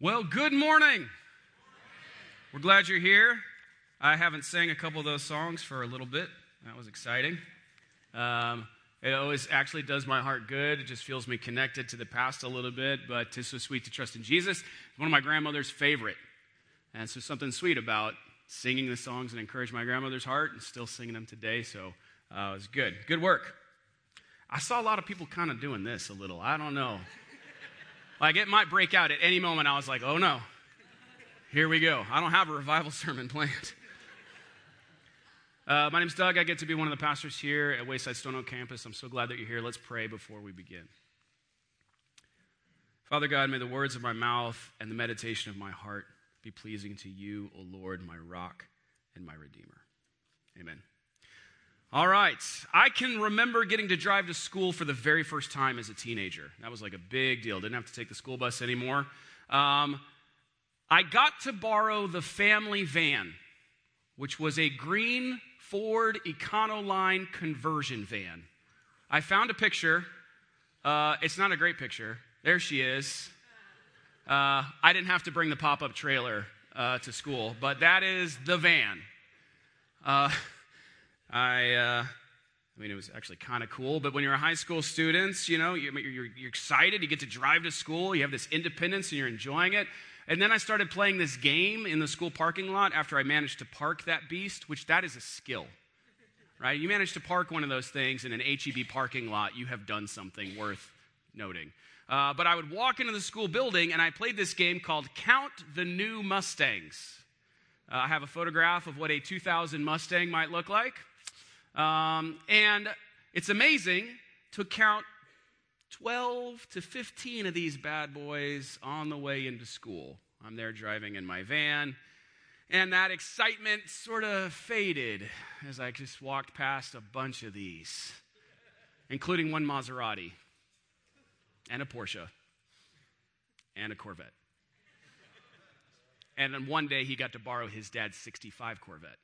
Well, good morning. We're glad you're here. I haven't sang a couple of those songs for a little bit. That was exciting. It always actually does my heart good. It just feels me connected to the past a little bit, but "'Tis So Sweet to Trust in Jesus" is one of my grandmother's favorite. And so something sweet about singing the songs and encourage my grandmother's heart and still singing them today, so it was good. Good work. I saw a lot of people kind of doing this a little. I don't know. Like, it might break out at any moment. I was like, oh no, here we go. I don't have a revival sermon planned. My name's Doug. I get to be one of the pastors here at Wayside Stone Oak Campus. I'm so glad that you're here. Let's pray before we begin. Father God, may the words of my mouth and the meditation of my heart be pleasing to you, O Lord, my rock and my redeemer. Amen. All right. I can remember getting to drive to school for the very first time as a teenager. That was like a big deal. Didn't have to take the school bus anymore. I got to borrow the family van, which was a green Ford Econoline conversion van. I found a picture. It's not a great picture. There she is. I didn't have to bring the pop-up trailer to school, but that is the van. I mean, it was actually kind of cool, but when you're a high school student, you know, you're excited, you get to drive to school, you have this independence, and you're enjoying it. And then I started playing this game in the school parking lot after I managed to park that beast, which that is a skill, right? You manage to park one of those things in an H-E-B parking lot, you have done something worth noting. But I would walk into the school building, and I played this game called Count the New Mustangs. I have a photograph of what a 2000 Mustang might look like. And it's amazing to count 12 to 15 of these bad boys on the way into school. I'm there driving in my van, and that excitement sort of faded as I just walked past a bunch of these, including one Maserati, and a Porsche, and a Corvette. And then one day he got to borrow his dad's 65 Corvette.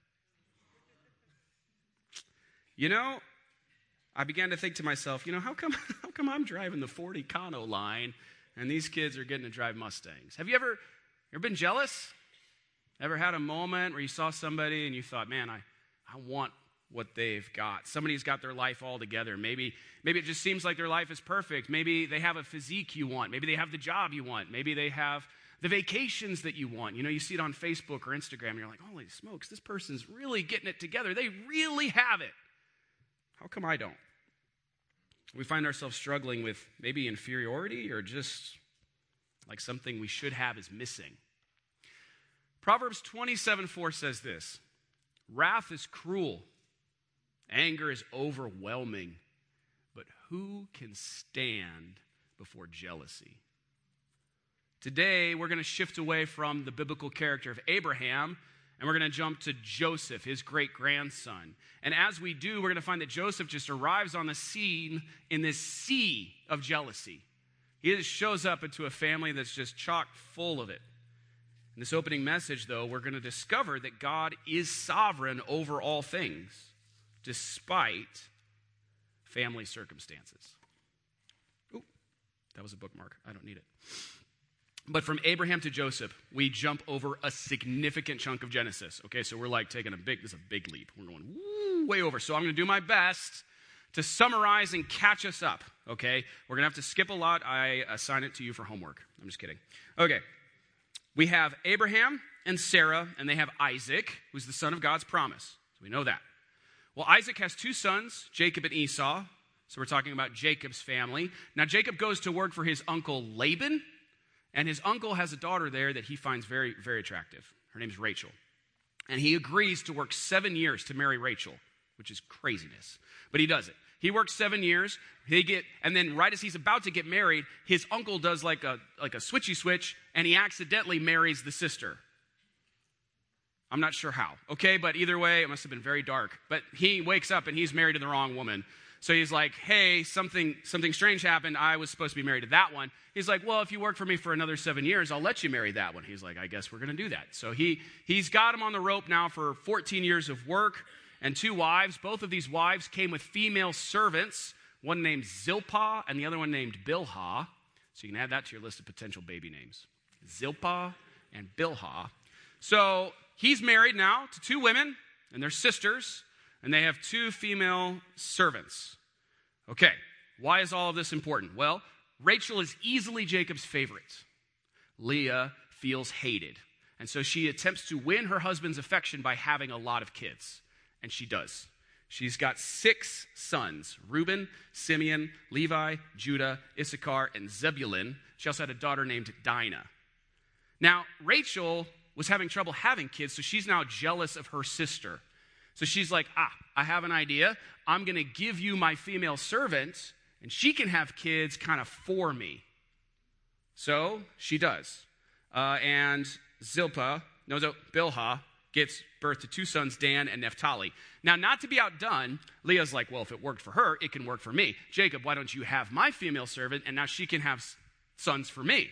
You know, I began to think to myself, you know, how come I'm driving the Ford Econoline and these kids are getting to drive Mustangs? Have you ever been jealous? Ever had a moment where you saw somebody and you thought, man, I want what they've got. Somebody's got their life all together. Maybe it just seems like their life is perfect. Maybe they have a physique you want. Maybe they have the job you want. Maybe they have the vacations that you want. You know, you see it on Facebook or Instagram and you're like, holy smokes, this person's really getting it together. They really have it. How come I don't? We find ourselves struggling with maybe inferiority or just like something we should have is missing. Proverbs 27:4 says this: wrath is cruel, anger is overwhelming, but who can stand before jealousy? Today, we're going to shift away from the biblical character of Abraham, and we're going to jump to Joseph, his great-grandson. And as we do, we're going to find that Joseph just arrives on the scene in this sea of jealousy. He just shows up into a family that's just chock full of it. In this opening message, though, we're going to discover that God is sovereign over all things, despite family circumstances. Ooh, that was a bookmark. I don't need it. But from Abraham to Joseph, we jump over a significant chunk of Genesis. Okay, so we're like taking this is a big leap. We're going way over. So I'm going to do my best to summarize and catch us up. Okay, we're going to have to skip a lot. I assign it to you for homework. I'm just kidding. Okay, we have Abraham and Sarah, and they have Isaac, who's the son of God's promise. So we know that. Well, Isaac has two sons, Jacob and Esau. So we're talking about Jacob's family. Now, Jacob goes to work for his uncle Laban. And his uncle has a daughter there that he finds very, very attractive. Her name's Rachel. And he agrees to work 7 years to marry Rachel, which is craziness. But he does it. He works 7 years. And then right as he's about to get married, his uncle does like a switchy switch, and he accidentally marries the sister. I'm not sure how, okay? But either way, it must have been very dark. But he wakes up, and he's married to the wrong woman. So he's like, hey, something strange happened. I was supposed to be married to that one. He's like, well, if you work for me for another 7 years, I'll let you marry that one. He's like, I guess we're going to do that. So he's got him on the rope now for 14 years of work and 2 wives. Both of these wives came with female servants, one named Zilpah and the other one named Bilhah. So you can add that to your list of potential baby names. Zilpah and Bilhah. So he's married now to two women, and they're sisters, and they have two female servants. Okay, why is all of this important? Well, Rachel is easily Jacob's favorite. Leah feels hated, and so she attempts to win her husband's affection by having a lot of kids, and she does. She's got 6 sons: Reuben, Simeon, Levi, Judah, Issachar, and Zebulun. She also had a daughter named Dinah. Now, Rachel was having trouble having kids, so she's now jealous of her sister. So she's like, I have an idea. I'm going to give you my female servant, and she can have kids kind of for me. So she does. And Bilhah gets birth to 2 sons, Dan and Naphtali. Now, not to be outdone, Leah's like, well, if it worked for her, it can work for me. Jacob, why don't you have my female servant, and now she can have sons for me?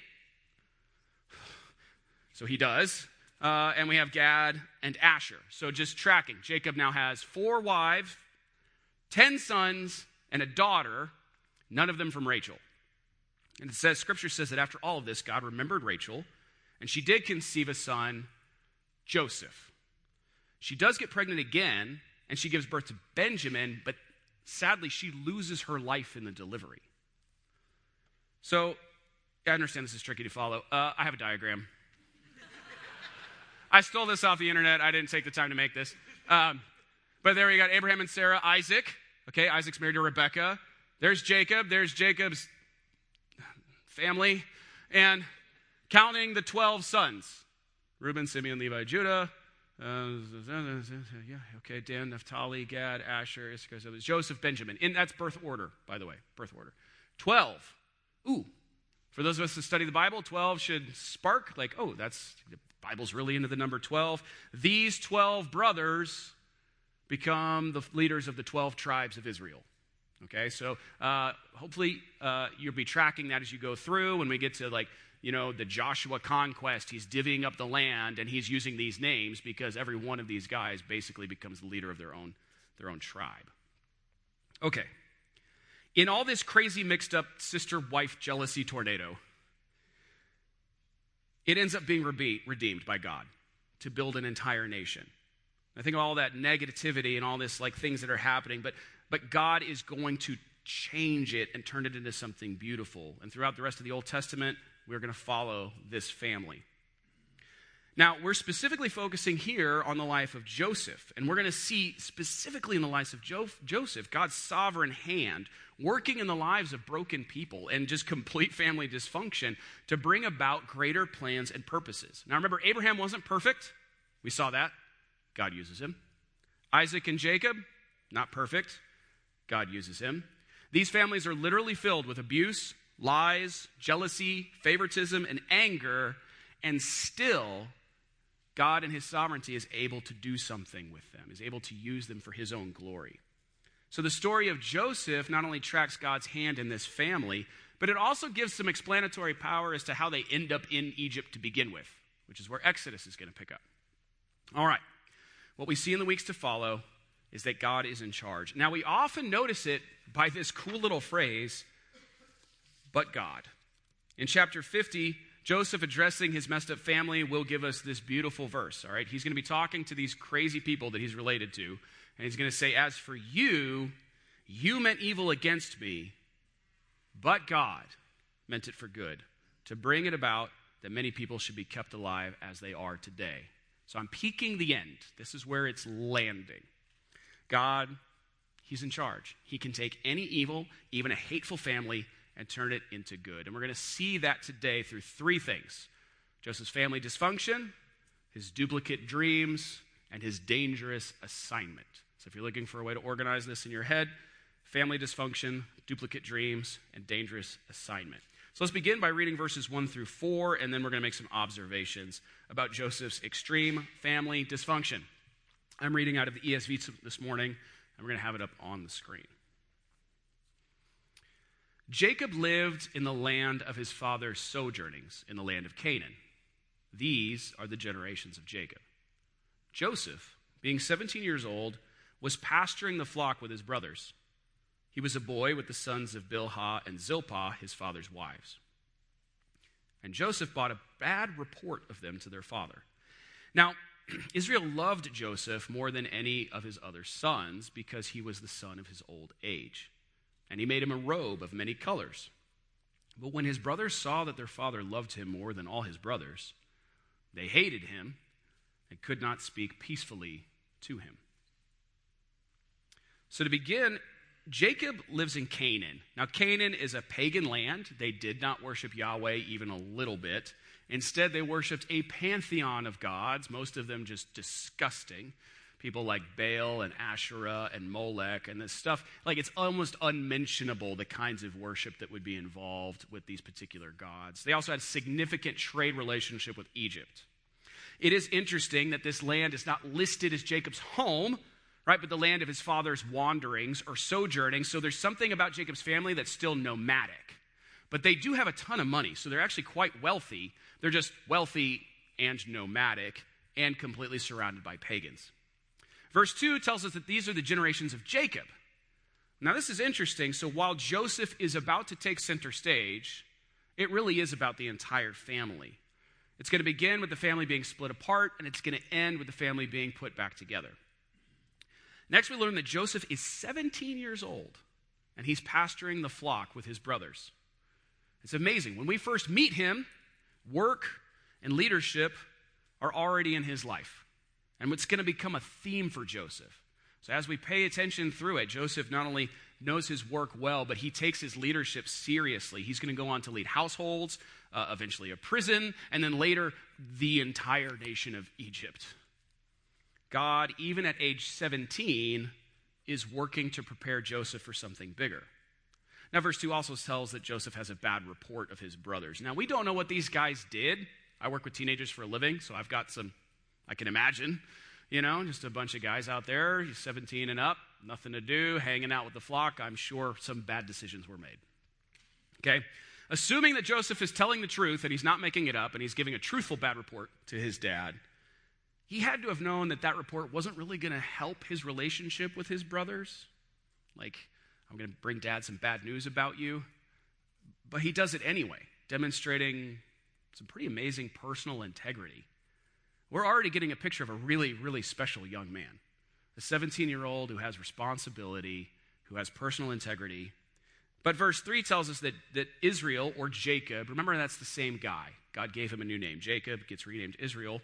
So he does. And we have Gad and Asher. So just tracking. Jacob now has 4 wives, 10 sons, and a daughter, none of them from Rachel. And it says, Scripture says that after all of this, God remembered Rachel, and she did conceive a son, Joseph. She does get pregnant again, and she gives birth to Benjamin, but sadly, she loses her life in the delivery. So, I understand this is tricky to follow. I have a diagram. I stole this off the internet. I didn't take the time to make this. But there we got Abraham and Sarah, Isaac. Okay, Isaac's married to Rebekah. There's Jacob. There's Jacob's family. And counting the 12 sons: Reuben, Simeon, Levi, Judah. Dan, Naphtali, Gad, Asher, Issachar, Joseph, Benjamin. And that's birth order, by the way, birth order. 12. Ooh, for those of us who study the Bible, 12 should spark like, oh, the Bible's really into the number 12. These 12 brothers become the leaders of the 12 tribes of Israel. Okay, so hopefully you'll be tracking that as you go through. When we get to the Joshua conquest, he's divvying up the land, and he's using these names because every one of these guys basically becomes the leader of their own tribe. Okay. In all this crazy mixed up sister-wife jealousy tornado, it ends up being redeemed by God to build an entire nation. I think of all that negativity and all this things that are happening, but God is going to change it and turn it into something beautiful. And throughout the rest of the Old Testament, we're going to follow this family. Now, we're specifically focusing here on the life of Joseph, and we're going to see specifically in the life of Joseph, God's sovereign hand working in the lives of broken people and just complete family dysfunction to bring about greater plans and purposes. Now, remember, Abraham wasn't perfect. We saw that. God uses him. Isaac and Jacob, not perfect. God uses him. These families are literally filled with abuse, lies, jealousy, favoritism, and anger, and still, God in his sovereignty is able to do something with them, is able to use them for his own glory. So the story of Joseph not only tracks God's hand in this family, but it also gives some explanatory power as to how they end up in Egypt to begin with, which is where Exodus is going to pick up. All right, what we see in the weeks to follow is that God is in charge. Now, we often notice it by this cool little phrase, but God. In chapter 50, Joseph, addressing his messed up family, will give us this beautiful verse, all right? He's going to be talking to these crazy people that he's related to, and he's going to say, as for you, you meant evil against me, but God meant it for good, to bring it about that many people should be kept alive as they are today. So I'm peeking the end. This is where it's landing. God, he's in charge. He can take any evil, even a hateful family, and turn it into good. And we're going to see that today through 3 things: Joseph's family dysfunction, his duplicate dreams, and his dangerous assignment. So if you're looking for a way to organize this in your head, family dysfunction, duplicate dreams, and dangerous assignment. So let's begin by reading verses 1 through 4, and then we're going to make some observations about Joseph's extreme family dysfunction. I'm reading out of the ESV this morning, and we're going to have it up on the screen. Jacob lived in the land of his father's sojournings, in the land of Canaan. These are the generations of Jacob. Joseph, being 17 years old, was pasturing the flock with his brothers. He was a boy with the sons of Bilhah and Zilpah, his father's wives. And Joseph bought a bad report of them to their father. Now, Israel loved Joseph more than any of his other sons because he was the son of his old age. And he made him a robe of many colors. But when his brothers saw that their father loved him more than all his brothers, they hated him and could not speak peacefully to him. So to begin, Jacob lives in Canaan. Now, Canaan is a pagan land. They did not worship Yahweh even a little bit. Instead, they worshiped a pantheon of gods, most of them just disgusting. People like Baal and Asherah and Molech and this stuff. Like, it's almost unmentionable, the kinds of worship that would be involved with these particular gods. They also had a significant trade relationship with Egypt. It is interesting that this land is not listed as Jacob's home, right, but the land of his father's wanderings or sojourning. So there's something about Jacob's family that's still nomadic. But they do have a ton of money, so they're actually quite wealthy. They're just wealthy and nomadic and completely surrounded by pagans. Verse 2 tells us that these are the generations of Jacob. Now this is interesting. So while Joseph is about to take center stage, it really is about the entire family. It's going to begin with the family being split apart, and it's going to end with the family being put back together. Next, we learn that Joseph is 17 years old, and he's pasturing the flock with his brothers. It's amazing. When we first meet him, work and leadership are already in his life. And what's going to become a theme for Joseph. So as we pay attention through it, Joseph not only knows his work well, but he takes his leadership seriously. He's going to go on to lead households, eventually a prison, and then later the entire nation of Egypt. God, even at age 17, is working to prepare Joseph for something bigger. Now, verse 2 also tells that Joseph has a bad report of his brothers. Now, we don't know what these guys did. I work with teenagers for a living, so I've got some, I can imagine, just a bunch of guys out there, 17 and up, nothing to do, hanging out with the flock. I'm sure some bad decisions were made. Okay? Assuming that Joseph is telling the truth and he's not making it up and he's giving a truthful bad report to his dad, he had to have known that that report wasn't really going to help his relationship with his brothers. Like, I'm going to bring dad some bad news about you. But he does it anyway, demonstrating some pretty amazing personal integrity. We're already getting a picture of a really, really special young man. A 17-year-old who has responsibility, who has personal integrity. But verse 3 tells us that Israel, or Jacob, remember that's the same guy. God gave him a new name. Jacob gets renamed Israel.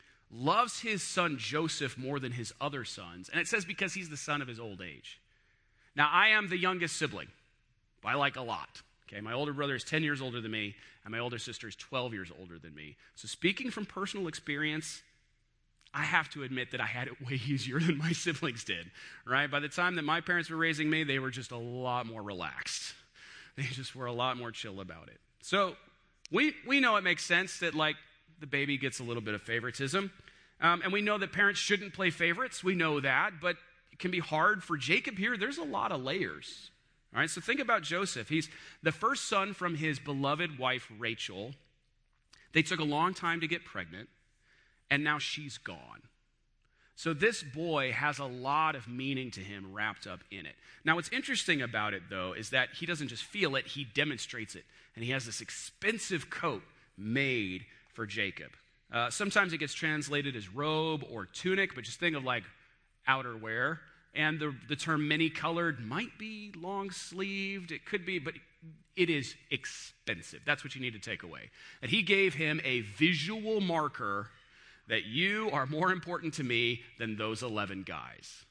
Loves his son Joseph more than his other sons. And it says because he's the son of his old age. Now, I am the youngest sibling by like a lot. Okay, my older brother is 10 years older than me, and my older sister is 12 years older than me. So speaking from personal experience, I have to admit that I had it way easier than my siblings did, right? By the time that my parents were raising me, they were just a lot more relaxed. They just were a lot more chill about it. So we know it makes sense that, like, the baby gets a little bit of favoritism. And we know that parents shouldn't play favorites. We know that, but it can be hard for Jacob here. There's a lot of layers. All right, so think about Joseph. He's the first son from his beloved wife, Rachel. They took a long time to get pregnant, and now she's gone. So this boy has a lot of meaning to him wrapped up in it. Now, what's interesting about it, though, is that he doesn't just feel it, he demonstrates it. And he has this expensive coat made for Jacob. Sometimes it gets translated as robe or tunic, but just think of like outerwear. And the term many-colored might be long-sleeved. It could be, but it is expensive. That's what you need to take away. And he gave him a visual marker that you are more important to me than those 11 guys.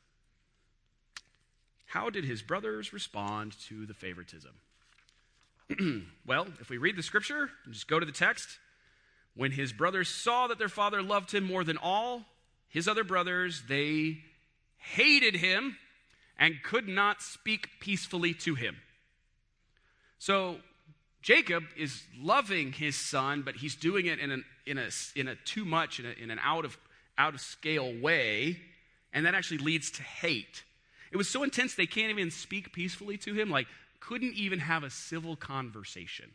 How did his brothers respond to the favoritism? Well, if we read the scripture and just go to the text, when his brothers saw that their father loved him more than all his other brothers, they hated him and could not speak peacefully to him. So Jacob is loving his son, but he's doing it in a too much, in an out of scale way, and that actually leads to hate. It was so intense they can't even speak peacefully to him, like couldn't even have a civil conversation.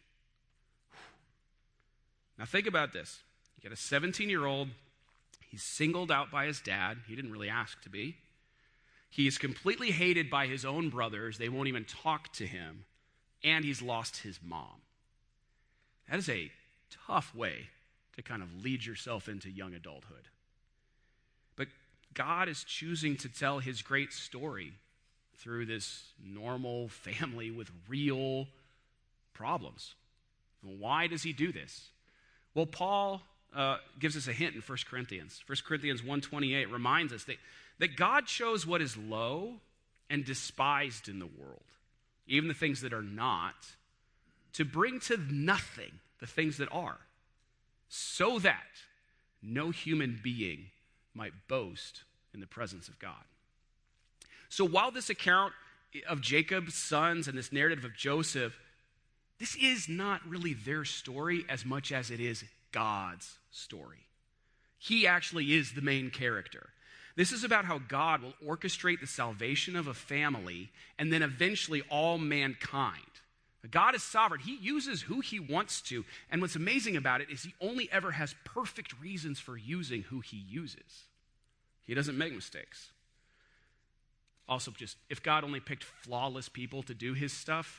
Now think about this. You got a 17-year-old. He's singled out by his dad. He didn't really ask to be. He is completely hated by his own brothers. They won't even talk to him. And he's lost his mom. That is a tough way to kind of lead yourself into young adulthood. But God is choosing to tell his great story through this normal family with real problems. Why does he do this? Well, Paul gives us a hint in 1 Corinthians. 1 Corinthians 1:28 reminds us that God chose what is low and despised in the world, even the things that are not, to bring to nothing the things that are, so that no human being might boast in the presence of God. So while this account of Jacob's sons and this narrative of Joseph, this is not really their story as much as it is God's story. He actually is the main character. This is about how God will orchestrate the salvation of a family and then eventually all mankind. God is sovereign. He uses who he wants to. And what's amazing about it is he only ever has perfect reasons for using who he uses. He doesn't make mistakes. Also, just if God only picked flawless people to do his stuff,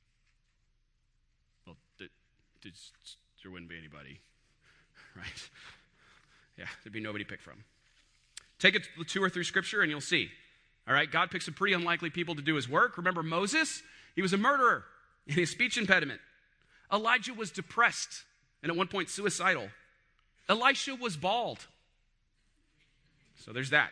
well, there wouldn't be anybody, right? Yeah, there'd be nobody to pick from. Take a tour through Scripture and you'll see. All right, God picks some pretty unlikely people to do his work. Remember Moses? He was a murderer and he had a speech impediment. Elijah was depressed and at one point suicidal. Elisha was bald. So there's that.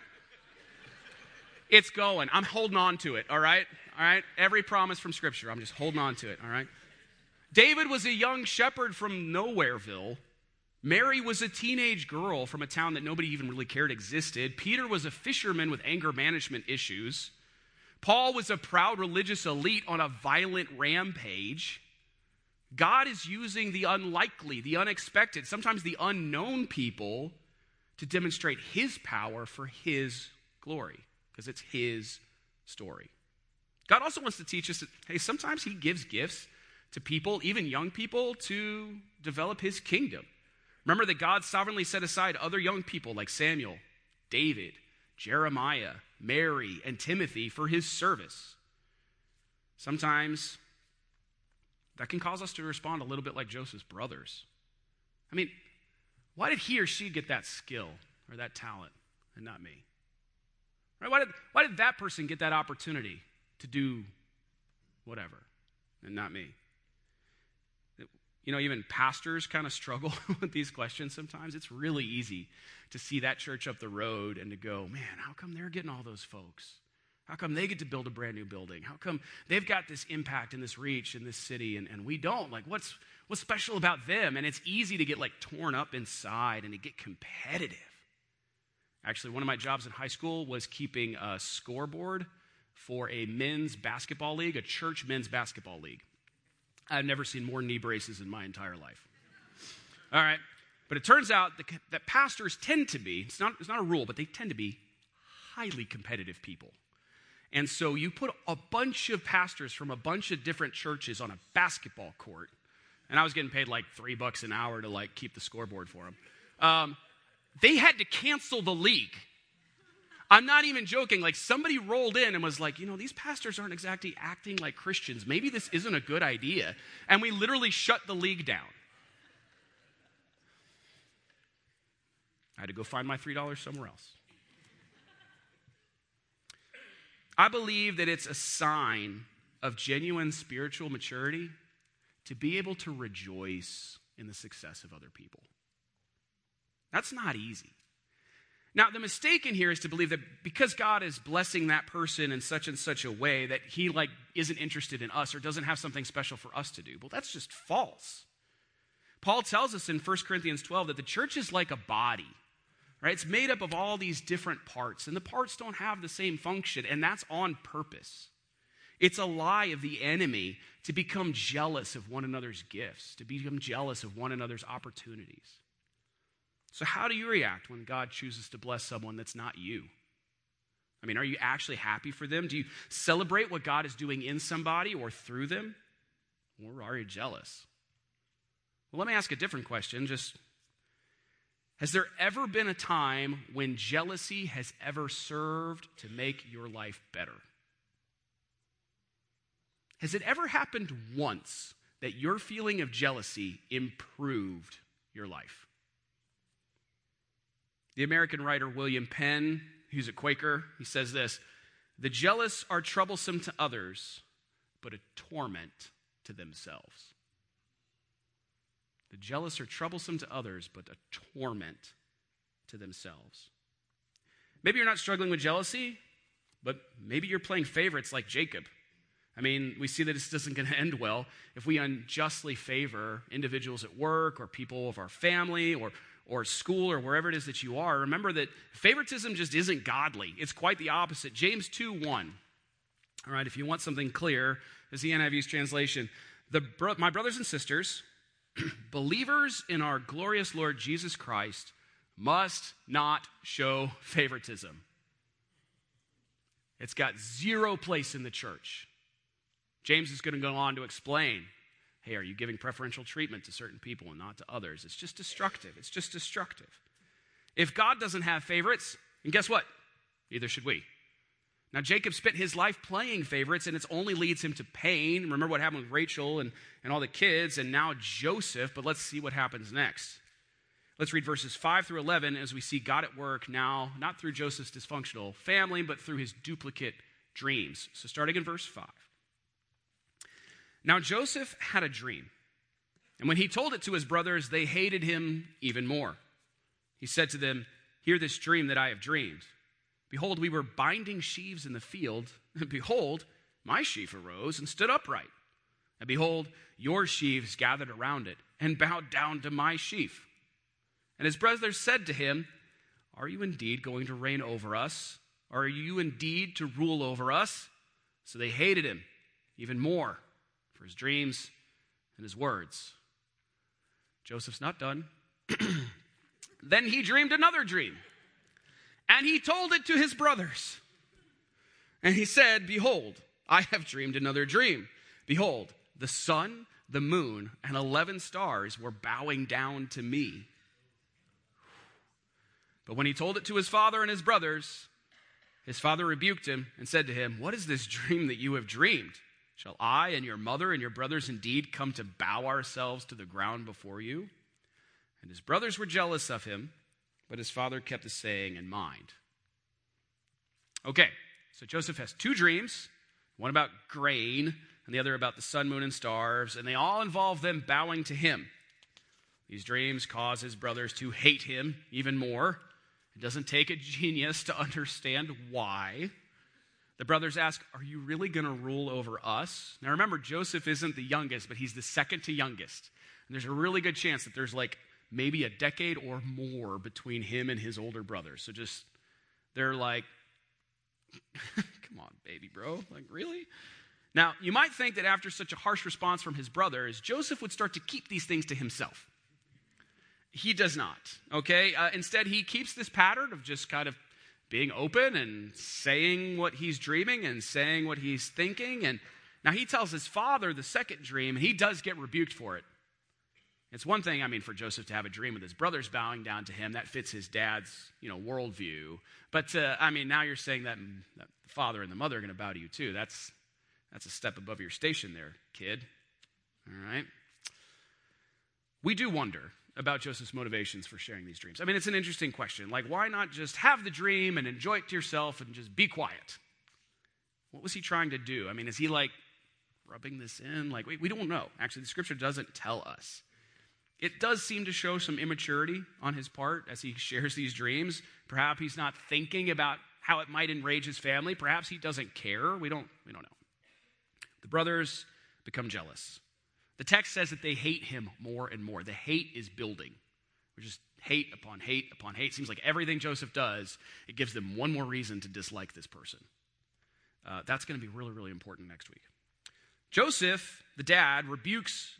It's going. I'm holding on to it, all right? All right? Every promise from Scripture, I'm just holding on to it, all right? David was a young shepherd from Nowhereville. Mary was a teenage girl from a town that nobody even really cared existed. Peter was a fisherman with anger management issues. Paul was a proud religious elite on a violent rampage. God is using the unlikely, the unexpected, sometimes the unknown people to demonstrate his power for his glory, because it's his story. God also wants to teach us that, hey, sometimes he gives gifts to people, even young people, to develop his kingdom. Remember that God sovereignly set aside other young people like Samuel, David, Jeremiah, Mary, and Timothy for his service. Sometimes that can cause us to respond a little bit like Joseph's brothers. I mean, why did he or she get that skill or that talent and not me? Right? Why did that person get that opportunity to do whatever and not me? You know, even pastors kind of struggle with these questions sometimes. It's really easy to see that church up the road and to go, man, how come they're getting all those folks? How come they get to build a brand new building? How come they've got this impact and this reach in this city and we don't? Like, what's special about them? And it's easy to get like torn up inside and to get competitive. Actually, one of my jobs in high school was keeping a scoreboard for a men's basketball league, a church men's basketball league. I've never seen more knee braces in my entire life. All right. But it turns out that pastors tend to be, it's not a rule, but they tend to be highly competitive people. And so you put a bunch of pastors from a bunch of different churches on a basketball court, and I was getting paid like $3 an hour to like keep the scoreboard for them. They had to cancel the league. I'm not even joking. Like somebody rolled in and was like, you know, these pastors aren't exactly acting like Christians. Maybe this isn't a good idea. And we literally shut the league down. I had to go find my $3 somewhere else. I believe that it's a sign of genuine spiritual maturity to be able to rejoice in the success of other people. That's not easy. Now, the mistake in here is to believe that because God is blessing that person in such and such a way that he like isn't interested in us or doesn't have something special for us to do. Well, that's just false. Paul tells us in 1 Corinthians 12 that the church is like a body, right? It's made up of all these different parts, and the parts don't have the same function, and that's on purpose. It's a lie of the enemy to become jealous of one another's gifts, to become jealous of one another's opportunities. So how do you react when God chooses to bless someone that's not you? I mean, are you actually happy for them? Do you celebrate what God is doing in somebody or through them? Or are you jealous? Well, let me ask a different question. Has there ever been a time when jealousy has ever served to make your life better? Has it ever happened once that your feeling of jealousy improved your life? The American writer William Penn, who's a Quaker, he says this: "The jealous are troublesome to others, but a torment to themselves." The jealous are troublesome to others, but a torment to themselves. Maybe you're not struggling with jealousy, but maybe you're playing favorites like Jacob. I mean, we see that this isn't going to end well if we unjustly favor individuals at work or people of our family or school or wherever it is that you are. Remember that favoritism just isn't godly. It's quite the opposite. James 2:1. All right, if you want something clear, as the NIV's translation, my brothers and sisters, believers in our glorious Lord Jesus Christ must not show favoritism. It's got zero place in the church. James is going to go on to explain, hey, are you giving preferential treatment to certain people and not to others? It's just destructive. It's just destructive. If God doesn't have favorites, and guess what? Neither should we. Now, Jacob spent his life playing favorites, and it only leads him to pain. Remember what happened with Rachel and all the kids, and now Joseph, but let's see what happens next. Let's read verses 5 through 11 as we see God at work now, not through Joseph's dysfunctional family, but through his duplicate dreams. So starting in verse 5. Now Joseph had a dream, and when he told it to his brothers, they hated him even more. He said to them, "Hear this dream that I have dreamed. Behold, we were binding sheaves in the field, and behold, my sheaf arose and stood upright. And behold, your sheaves gathered around it and bowed down to my sheaf. And his brothers said to him, Are you indeed going to reign over us? Are you indeed to rule over us?" So they hated him even more for his dreams and his words. Joseph's not done. Then he dreamed another dream, and he told it to his brothers. And he said, "Behold, I have dreamed another dream. Behold, the sun, the moon, and 11 stars were bowing down to me." But when he told it to his father and his brothers, his father rebuked him and said to him, "What is this dream that you have dreamed? Shall I and your mother and your brothers indeed come to bow ourselves to the ground before you?" And his brothers were jealous of him, but his father kept the saying in mind. Okay, so Joseph has two dreams, one about grain and the other about the sun, moon, and stars, and they all involve them bowing to him. These dreams cause his brothers to hate him even more. It doesn't take a genius to understand why. The brothers ask, "Are you really going to rule over us?" Now remember, Joseph isn't the youngest, but he's the second to youngest. And there's a really good chance that there's maybe a decade or more between him and his older brothers. So they're like, "Come on, baby bro, really?" Now, you might think that after such a harsh response from his brothers, Joseph would start to keep these things to himself. He does not, okay? Instead, he keeps this pattern of just kind of being open and saying what he's dreaming and saying what he's thinking. And now he tells his father the second dream, and he does get rebuked for it. It's one thing, for Joseph to have a dream with his brothers bowing down to him. That fits his dad's, worldview. But, now you're saying that the father and the mother are going to bow to you too. That's a step above your station there, kid. All right? We do wonder about Joseph's motivations for sharing these dreams. It's an interesting question. Why not just have the dream and enjoy it to yourself and just be quiet? What was he trying to do? Is he rubbing this in? We don't know. Actually, the scripture doesn't tell us. It does seem to show some immaturity on his part as he shares these dreams. Perhaps he's not thinking about how it might enrage his family. Perhaps he doesn't care. We don't know. The brothers become jealous. The text says that they hate him more and more. The hate is building. We're just hate upon hate upon hate. Seems like everything Joseph does, it gives them one more reason to dislike this person. That's going to be really, really important next week. Jacob, the dad, rebukes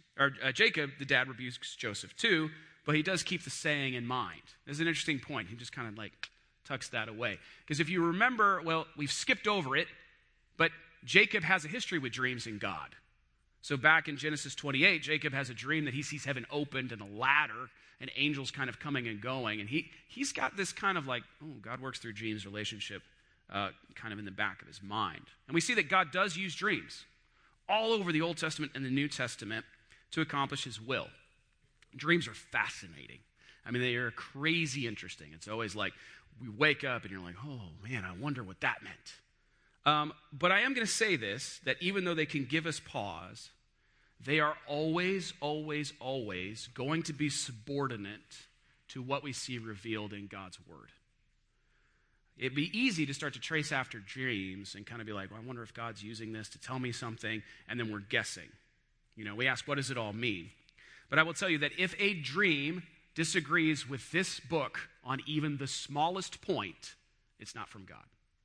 Joseph too, but he does keep the saying in mind. There's an interesting point. He just kind of tucks that away. Because if you remember, we've skipped over it, but Jacob has a history with dreams in God. So back in Genesis 28, Jacob has a dream that he sees heaven opened and a ladder and angels kind of coming and going. And he's got this kind of God works through dreams relationship kind of in the back of his mind. And we see that God does use dreams all over the Old Testament and the New Testament to accomplish his will. Dreams are fascinating. I mean, they are crazy interesting. It's always like we wake up and you're like, oh, man, I wonder what that meant. But I am going to say this, that even though they can give us pause, they are always, always, always going to be subordinate to what we see revealed in God's word. It'd be easy to start to trace after dreams and kind of be like, well, I wonder if God's using this to tell me something, and then we're guessing. We ask, what does it all mean? But I will tell you that if a dream disagrees with this book on even the smallest point, it's not from God.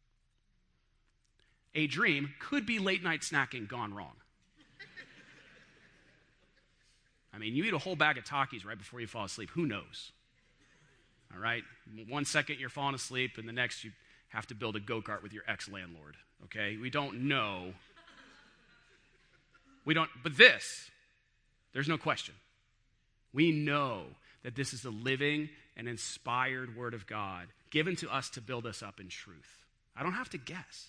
A dream could be late night snacking gone wrong. I mean, you eat a whole bag of Takis right before you fall asleep. Who knows? All right? 1 second you're falling asleep, and the next you have to build a go-kart with your ex-landlord. Okay? We don't know. But this, there's no question. We know that this is the living and inspired word of God given to us to build us up in truth. I don't have to guess.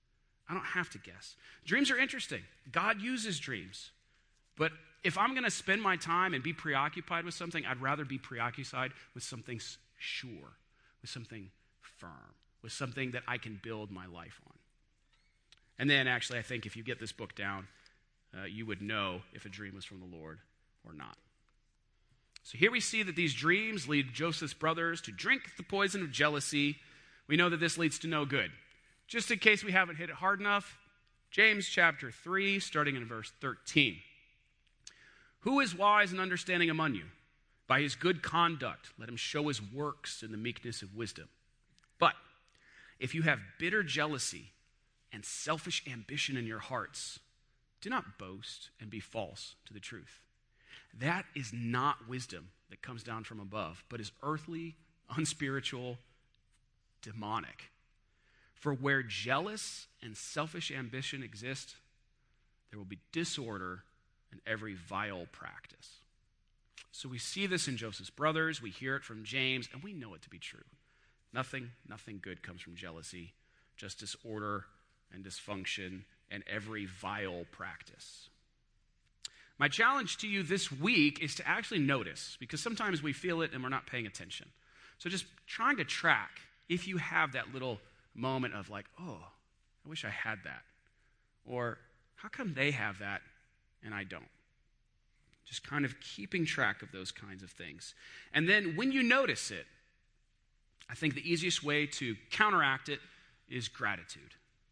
Dreams are interesting. God uses dreams. But if I'm going to spend my time and be preoccupied with something, I'd rather be preoccupied with something sure, with something firm, with something that I can build my life on. And then actually, I think if you get this book down, you would know if a dream was from the Lord or not. So here we see that these dreams lead Joseph's brothers to drink the poison of jealousy. We know that this leads to no good. Just in case we haven't hit it hard enough, James chapter 3, starting in verse 13. Who is wise and understanding among you? By his good conduct, let him show his works in the meekness of wisdom. But if you have bitter jealousy and selfish ambition in your hearts, do not boast and be false to the truth. That is not wisdom that comes down from above, but is earthly, unspiritual, demonic. For where jealous and selfish ambition exist, there will be disorder and every vile practice. So we see this in Joseph's brothers, we hear it from James, and we know it to be true. Nothing good comes from jealousy, just disorder and dysfunction and every vile practice. My challenge to you this week is to actually notice, because sometimes we feel it and we're not paying attention. So just trying to track if you have that little moment of like, oh, I wish I had that. Or how come they have that and I don't? Just kind of keeping track of those kinds of things. And then when you notice it, I think the easiest way to counteract it is gratitude.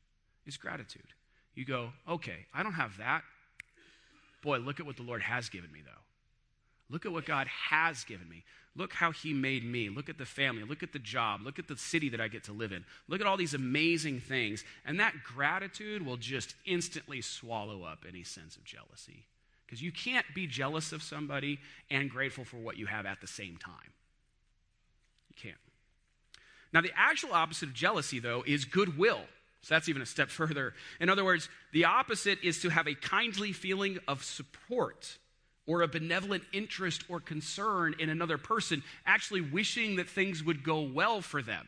You go, okay, I don't have that. Boy, look at what the Lord has given me, though. Look at what God has given me. Look how he made me. Look at the family. Look at the job. Look at the city that I get to live in. Look at all these amazing things. And that gratitude will just instantly swallow up any sense of jealousy. Because you can't be jealous of somebody and grateful for what you have at the same time. You can't. Now, the actual opposite of jealousy, though, is goodwill. So that's even a step further. In other words, the opposite is to have a kindly feeling of support or a benevolent interest or concern in another person, actually wishing that things would go well for them.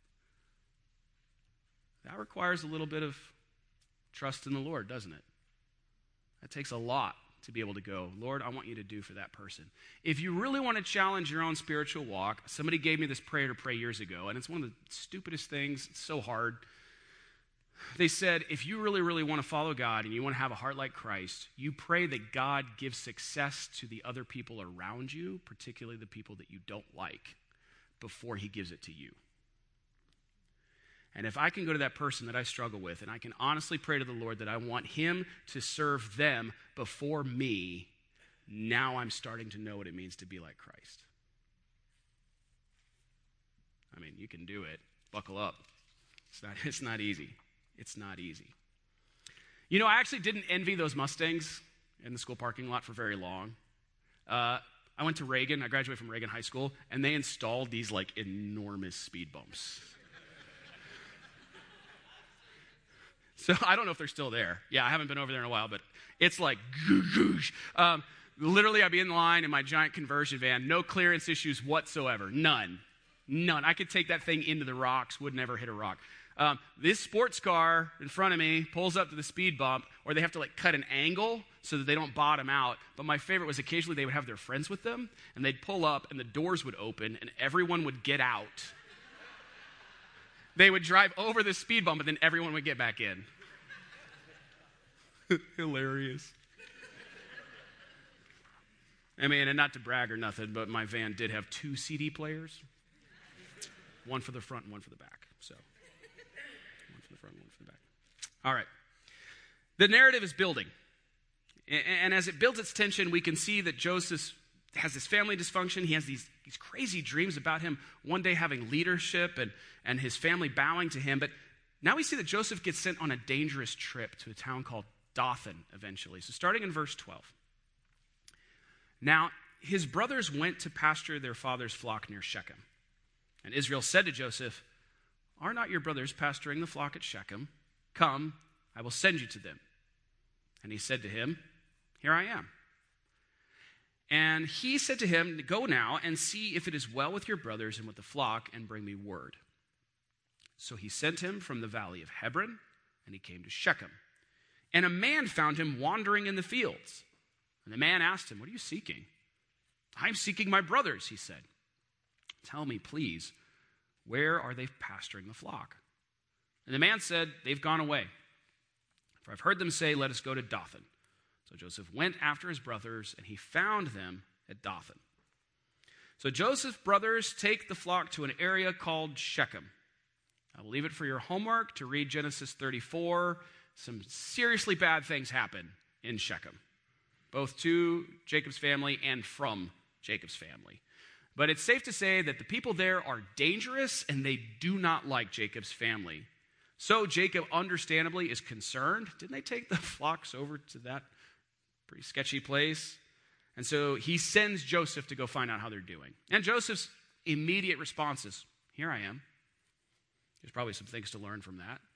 That requires a little bit of trust in the Lord, doesn't it? That takes a lot to be able to go, Lord, I want you to do for that person. If you really want to challenge your own spiritual walk, somebody gave me this prayer to pray years ago, and it's one of the stupidest things. It's so hard. They said, if you really, really want to follow God and you want to have a heart like Christ, you pray that God gives success to the other people around you, particularly the people that you don't like, before he gives it to you. And if I can go to that person that I struggle with and I can honestly pray to the Lord that I want him to serve them before me, now I'm starting to know what it means to be like Christ. I mean, you can do it. Buckle up. It's not easy. It's not easy. You know, I actually didn't envy those Mustangs in the school parking lot for very long. I went to Reagan. I graduated from Reagan High School, and they installed these, like, enormous speed bumps. So I don't know if they're still there. Yeah, I haven't been over there in a while, but it's like, goosh. Literally, I'd be in line in my giant conversion van, no clearance issues whatsoever, none. I could take that thing into the rocks, would never hit a rock. This sports car in front of me pulls up to the speed bump, or they have to cut an angle so that they don't bottom out. But my favorite was occasionally they would have their friends with them, and they'd pull up, and the doors would open, and everyone would get out. They would drive over the speed bump, and then everyone would get back in. Hilarious. I mean, and not to brag or nothing, but my van did have 2 CD players. One for the front and one for the back. So, one for the front and one for the back. All right. The narrative is building. And as it builds its tension, we can see that Joseph has this family dysfunction. He has these crazy dreams about him one day having leadership and his family bowing to him. But now we see that Joseph gets sent on a dangerous trip to a town called Dothan eventually. So starting in verse 12. Now, his brothers went to pasture their father's flock near Shechem. And Israel said to Joseph, "Are not your brothers pasturing the flock at Shechem? Come, I will send you to them." And he said to him, "Here I am." And he said to him, "Go now and see if it is well with your brothers and with the flock, and bring me word." So he sent him from the valley of Hebron, and he came to Shechem. And a man found him wandering in the fields. And the man asked him, "What are you seeking?" "I'm seeking my brothers," he said. "Tell me, please, where are they pasturing the flock?" And the man said, "They've gone away. For I've heard them say, 'Let us go to Dothan.'" So Joseph went after his brothers, and he found them at Dothan. So Joseph's brothers take the flock to an area called Shechem. I will leave it for your homework to read Genesis 34. Some seriously bad things happen in Shechem, both to Jacob's family and from Jacob's family. But it's safe to say that the people there are dangerous, and they do not like Jacob's family. So Jacob understandably is concerned. Didn't they take the flocks over to that pretty sketchy place? And so he sends Joseph to go find out how they're doing. And Joseph's immediate response is, "Here I am." There's probably some things to learn from that.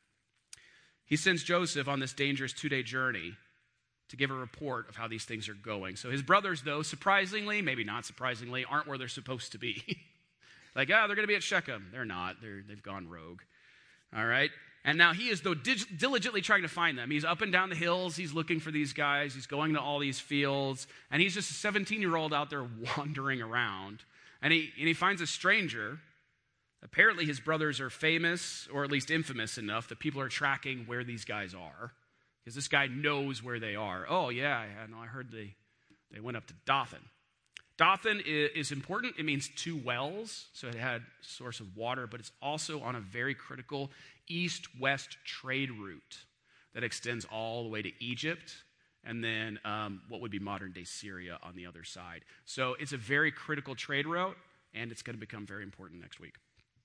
He sends Joseph on this dangerous 2-day journey to give a report of how these things are going. So his brothers, though, surprisingly, maybe not surprisingly, aren't where they're supposed to be. They're going to be at Shechem. They're not. They've gone rogue. All right? And now he is, though, diligently trying to find them. He's up and down the hills. He's looking for these guys. He's going to all these fields. And he's just a 17-year-old out there wandering around. And he finds a stranger. Apparently his brothers are famous, or at least infamous enough, that people are tracking where these guys are. Because this guy knows where they are. "Oh, yeah, I heard they went up to Dothan." Dothan is important. It means 2 wells, so it had a source of water, but it's also on a very critical east-west trade route that extends all the way to Egypt, and then what would be modern-day Syria on the other side. So it's a very critical trade route, and it's going to become very important next week.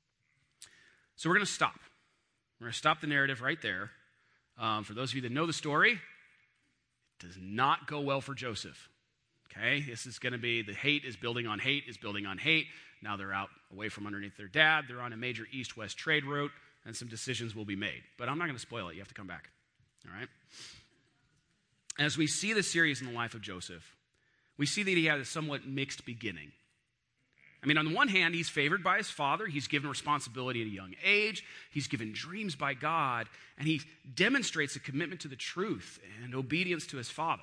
So we're going to stop. We're going to stop the narrative right there. For those of you that know the story, it does not go well for Joseph. Okay? This is going to be, the hate is building on hate is building on hate. Now they're out away from underneath their dad. They're on a major east-west trade route, and some decisions will be made. But I'm not going to spoil it. You have to come back. All right? As we see the series in the life of Joseph, we see that he had a somewhat mixed beginning. I mean, on the one hand, he's favored by his father. He's given responsibility at a young age. He's given dreams by God. And he demonstrates a commitment to the truth and obedience to his father.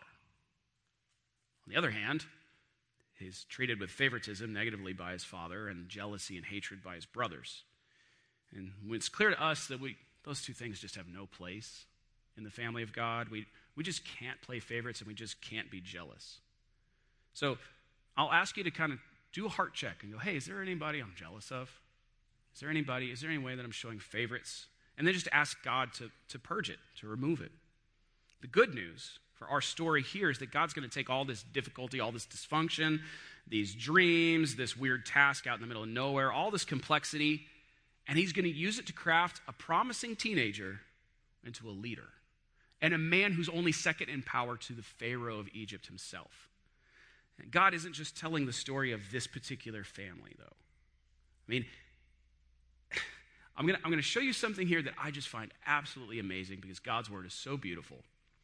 On the other hand, he's treated with favoritism negatively by his father and jealousy and hatred by his brothers. And it's clear to us that those 2 things just have no place in the family of God. We just can't play favorites, and we just can't be jealous. So I'll ask you to kind of do a heart check and go, "Hey, is there anybody I'm jealous of? Is there any way that I'm showing favorites?" And then just ask God to purge it, to remove it. The good news for our story here is that God's going to take all this difficulty, all this dysfunction, these dreams, this weird task out in the middle of nowhere, all this complexity, and he's going to use it to craft a promising teenager into a leader, and a man who's only second in power to the Pharaoh of Egypt himself. And God isn't just telling the story of this particular family, though. I mean, I'm going to show you something here that I just find absolutely amazing because God's word is so beautiful.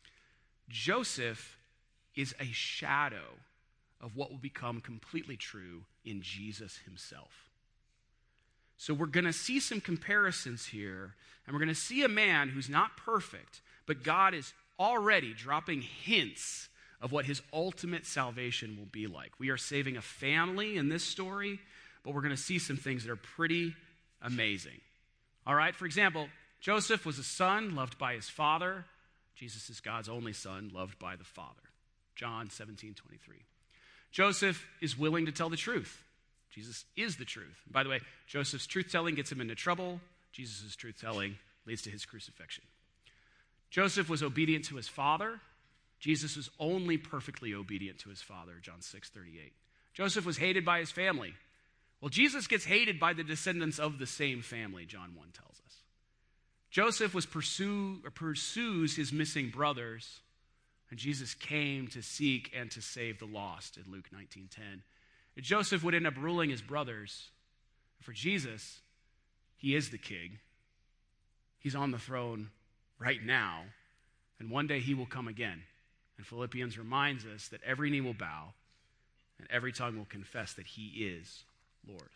Joseph is a shadow of what will become completely true in Jesus himself. So we're going to see some comparisons here, and we're going to see a man who's not perfect, but God is already dropping hints of what his ultimate salvation will be like. We are saving a family in this story, but we're going to see some things that are pretty amazing. All right, for example, Joseph was a son loved by his father. Jesus is God's only son, loved by the Father. John 17:23. Joseph is willing to tell the truth. Jesus is the truth. By the way, Joseph's truth-telling gets him into trouble. Jesus' truth-telling leads to his crucifixion. Joseph was obedient to his father. Jesus was only perfectly obedient to his father, John 6:38. Joseph was hated by his family. Well, Jesus gets hated by the descendants of the same family, John 1 tells us. Joseph pursues his missing brothers, and Jesus came to seek and to save the lost in Luke 19:10. And Joseph would end up ruling his brothers. For Jesus, he is the king. He's on the throne right now, and one day he will come again. And Philippians reminds us that every knee will bow and every tongue will confess that he is Lord.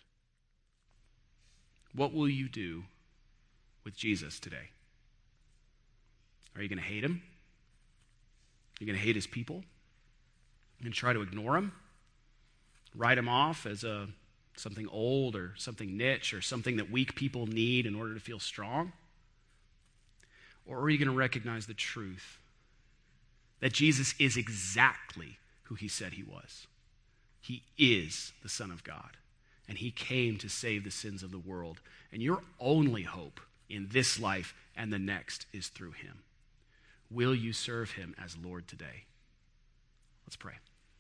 What will you do with Jesus today? Are you going to hate him? Are you going to hate his people? And try to ignore him? Write him off as something old or something niche or something that weak people need in order to feel strong? Or are you going to recognize the truth that Jesus is exactly who he said he was? He is the Son of God, and he came to save the sins of the world. And your only hope in this life and the next is through him. Will you serve him as Lord today? Let's pray.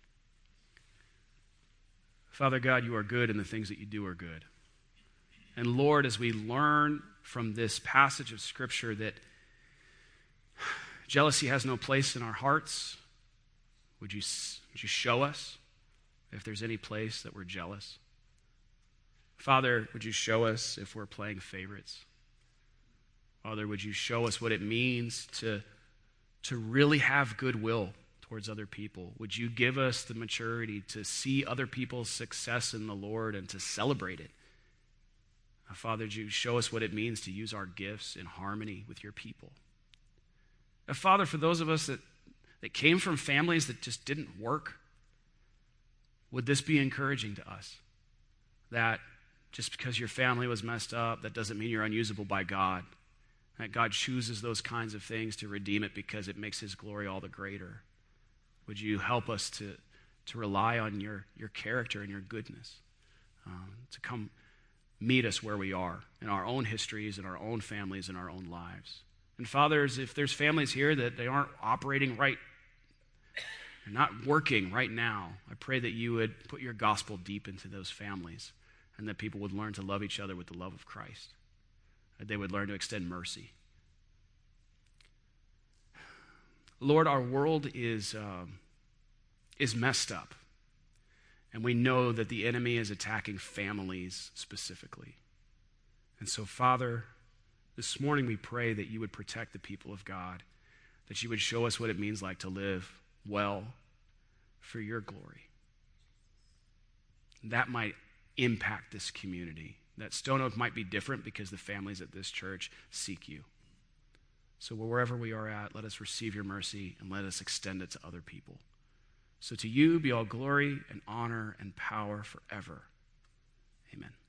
Father God, you are good, and the things that you do are good. And Lord, as we learn from this passage of Scripture that jealousy has no place in our hearts, would you show us if there's any place that we're jealous? Father, would you show us if we're playing favorites? Father, would you show us what it means to really have goodwill towards other people? Would you give us the maturity to see other people's success in the Lord and to celebrate it? Father, would you show us what it means to use our gifts in harmony with your people? Father, for those of us that came from families that just didn't work, would this be encouraging to us? That just because your family was messed up, that doesn't mean you're unusable by God. That God chooses those kinds of things to redeem it because it makes his glory all the greater. Would you help us to rely on your character and your goodness, to come meet us where we are in our own histories, in our own families, in our own lives. And fathers, if there's families here that they aren't operating right, they're not working right now, I pray that you would put your gospel deep into those families and that people would learn to love each other with the love of Christ. That they would learn to extend mercy. Lord, our world is messed up. And we know that the enemy is attacking families specifically. And so, Father, this morning we pray that you would protect the people of God, that you would show us what it means like to live well for your glory. That might impact this community. That Stone Oak might be different because the families at this church seek you. So wherever we are at, let us receive your mercy and let us extend it to other people. So to you be all glory and honor and power forever. Amen.